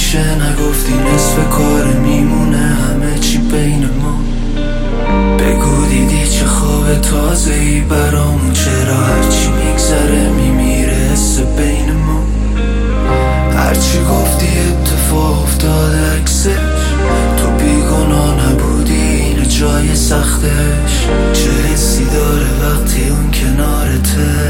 میشه نگفتی نصف کار میمونه همه چی بین ما. بگو دیدی چه خواب تازه‌ای برامون، چرا هرچی میگذره میمیره حس بین ما. هرچی گفتی اتفاق افتاده عکسش، تو بیگناه نبودی اینه جای سختش. چه حسی داره وقتی اون کنارته،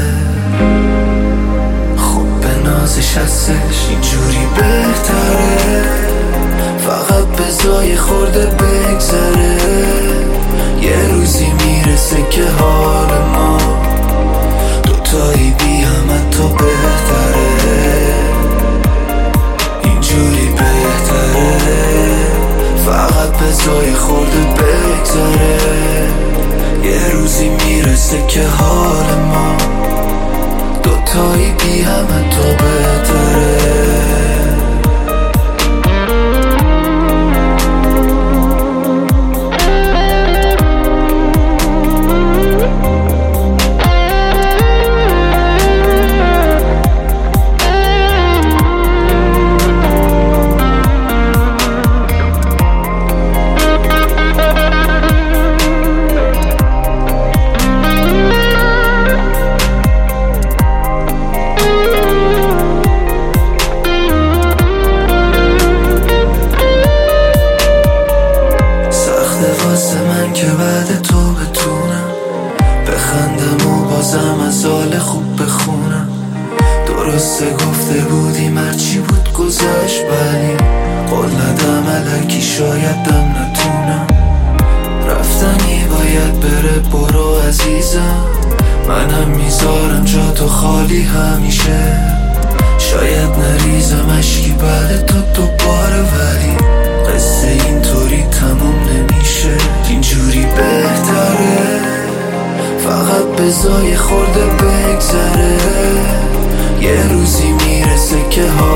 خوب به نازش هستش. اینجوری بهتره فقط بزای خورده بگذره، یه روزی میرسه که حال ما دوتایی بی هم حتی بهتره. اینجوری بهتره فقط بزای خورده بگذره، یه روزی میرسه که حال ما دوتایی بی هم حتی بهتره. که بعد تو بتونم بخندم و بازم از حال خوب بخونم. درسته گفته بودیم هرچی بود گذشت، ولی قول ندم الکی شاید دم نتونم. رفتنی باید بره برو عزیزم، منم میذارم جا تو خالی همیشه. شاید نریزم اشکی بعد تو دوباره، ولی قصه اینطوری تموم نمیشه. اینجوری بهتره فقط بزای خورده بگذره، یه روزی میرسه که